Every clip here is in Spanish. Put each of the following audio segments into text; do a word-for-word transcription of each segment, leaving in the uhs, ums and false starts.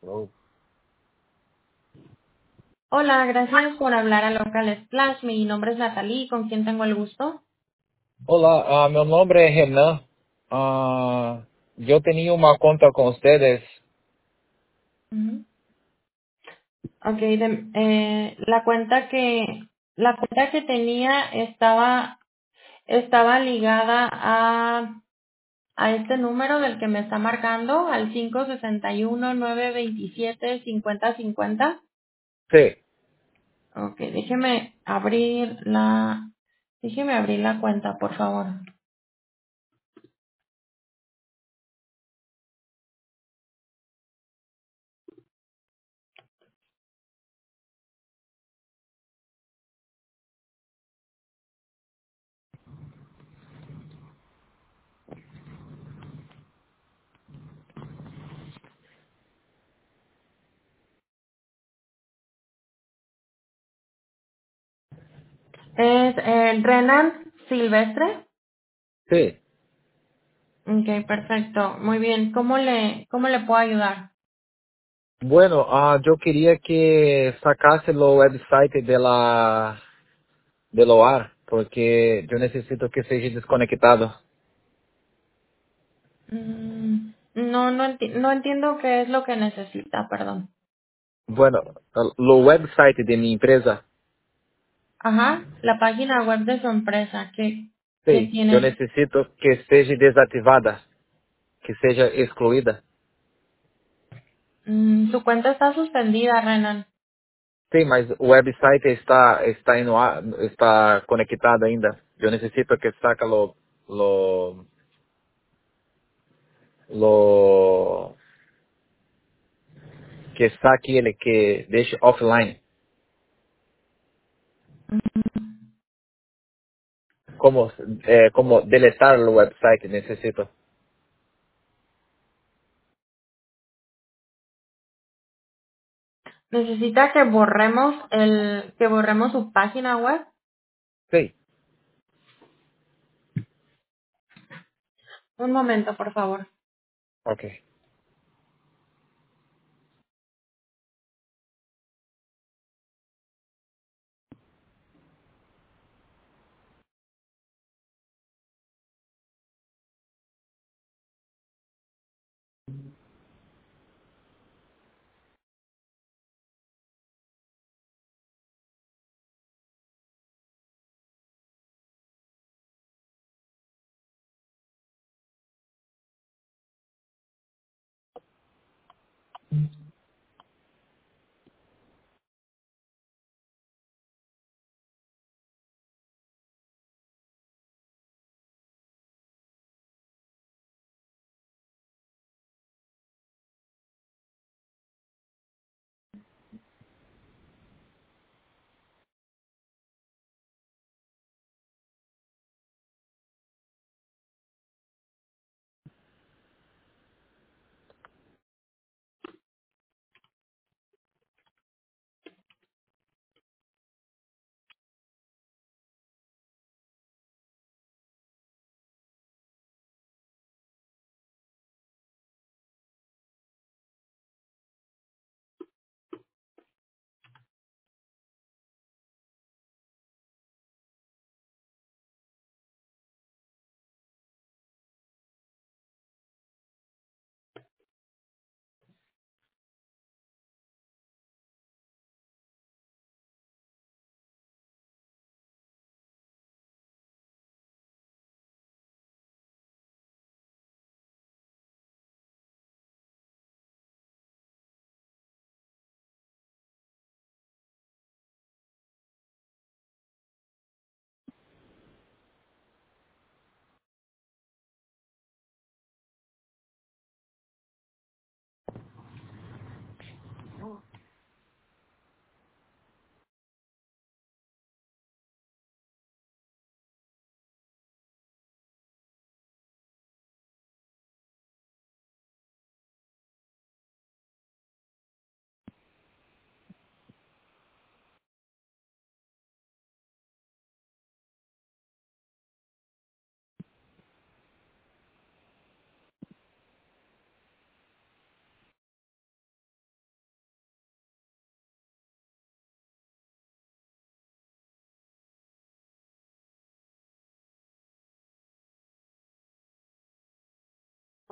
Oh. Hola, gracias por hablar a Local Splash. Mi nombre es Natalie, ¿con quién tengo el gusto? Olá, ah, meu nome é Renan. Ah, eu tenho uma conta com vocês. Ujú. Ok, de- eh, la cuenta que la cuenta que tenía estaba estaba ligada a a este número del que me está marcando, al cinco seis uno, nueve dos siete, cinco cero cinco cero. Sim. Ok, déjeme abrir la déjeme abrir la cuenta, por favor. Es eh, Renan Silvestre. Sim. Ok, perfecto. Muy bien. ¿Cómo le, cómo le puedo ayudar? Bueno, ah, eu queria que sacasse o website dela, do ar, porque eu necessito que seja desconectado. Mm, no, no, enti- no entiendo qué es lo que necesita, perdón. Bueno, o website de minha empresa, Ajá, la página web de su empresa, ¿qué, qué sim, eu tiene? necessito que seja desativada, que seja excluída. Mm, su cuenta está suspendida, Renan. Sim, mas o website está está no ar, está conectado ainda. Eu necessito que saca lo, lo, lo que saque ele, que deixe offline. Como eh, como deletar o website necessito. Necesita que borremos el, que borremos su página web. Sim. Un momento, por favor. Ok.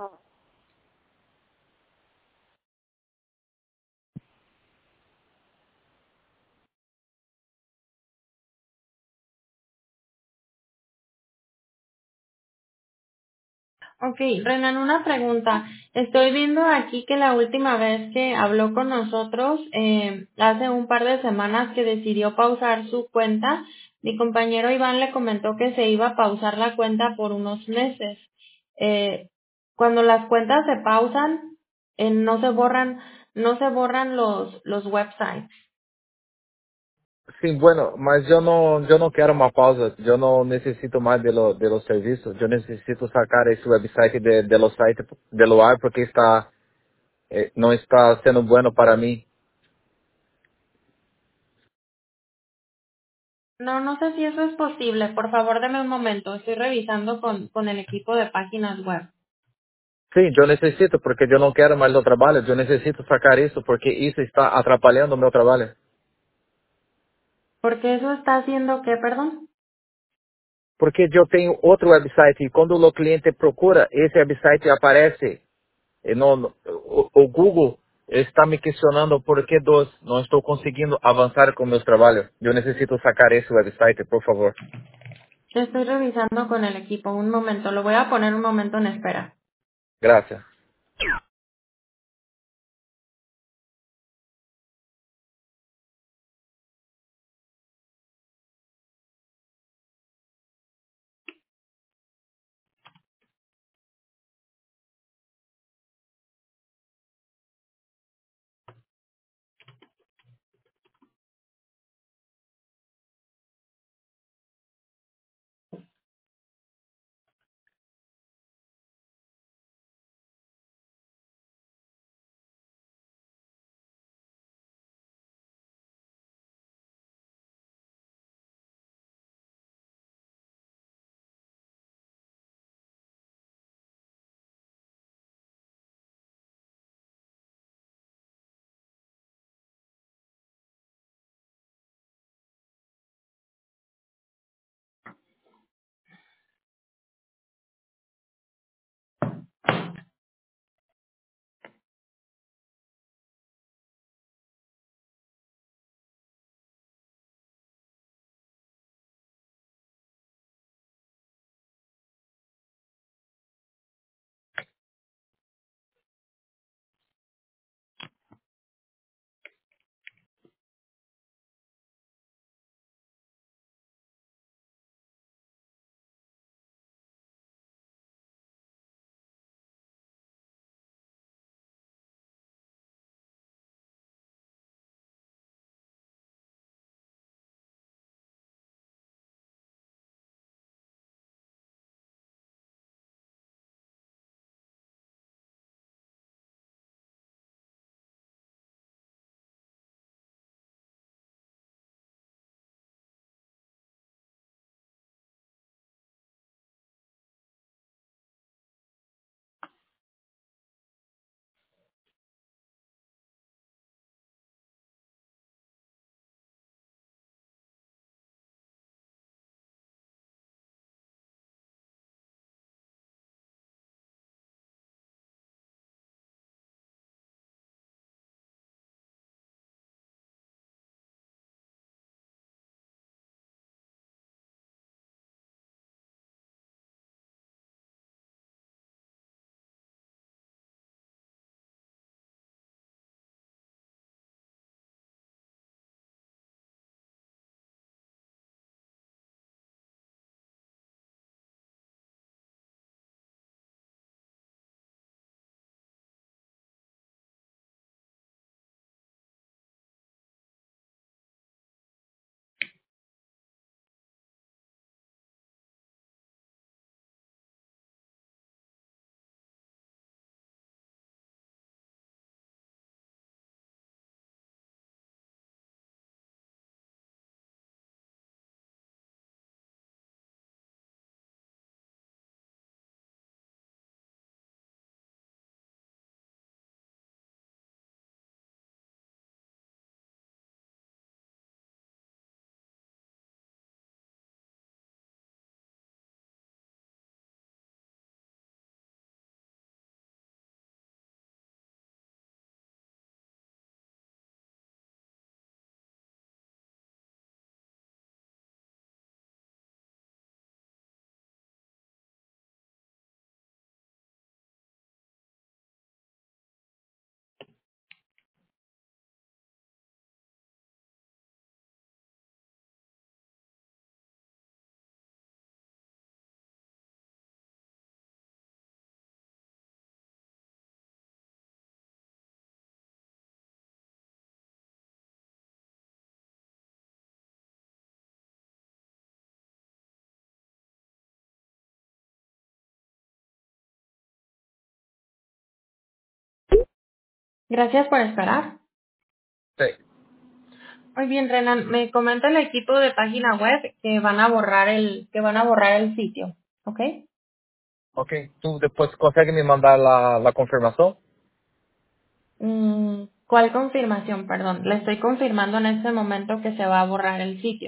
Ok, Renan, una pregunta. Estoy viendo aquí que la última vez que habló con nosotros, eh, hace un par de semanas que decidió pausar su cuenta, mi compañero Iván le comentó que se iba a pausar la cuenta por unos meses. Eh, cuando las cuentas se pausan, eh, no se borran, no se borran los, los websites. Sim, bueno, mas eu não, eu não quero uma pausa, eu não necessito mais de, lo, de los serviços, eu necessito sacar esse website de, de los site de lo ar porque está, eh, não está sendo bueno para mim. No, no sé si eso es posible. Por favor, deme un momento. Estoy revisando con, con el equipo de páginas web. Sim, eu necessito porque eu não quero mais o trabalho, eu necessito sacar isso porque isso está atrapalhando o meu trabalho. Porque eso está haciendo qué, perdón. Porque eu tenho outro website e quando o cliente procura, esse website aparece e no, no- o, o Google está me questionando por que dos não estou conseguindo avançar com meus trabalhos. Eu necessito sacar esse website, por favor. Estoy revisando con el equipo. Un momento. Lo voy a poner un momento en espera. Graças. Gracias por esperar. Sí. Muy bien, Renan, me comenta el equipo de página web que van a borrar el, que van a borrar el sitio, ¿ok? Ok. ¿Tú después consigues me mandar la, la confirmación? Mm, ¿Cuál confirmación? Perdón, le estoy confirmando en este momento que se va a borrar el sitio.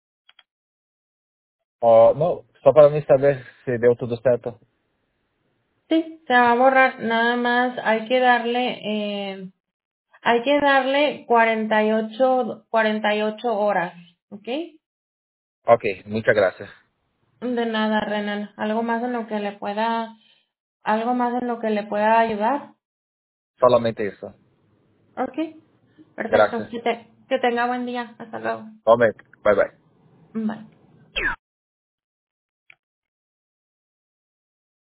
Oh, no, só para mí saber si deu tudo certo. Sí, se va a borrar, nada más hay que darle, eh, hay que darle cuarenta y ocho, cuarenta y ocho horas, ¿ok? Ok, muchas gracias. De nada, Renan. ¿Algo más en lo que le pueda, algo más en lo que le pueda ayudar? Solamente isso. Ok, perfecto. Gracias. Que, te, que tenga buen día. Hasta luego. Igualmente. Bye bye. Bye.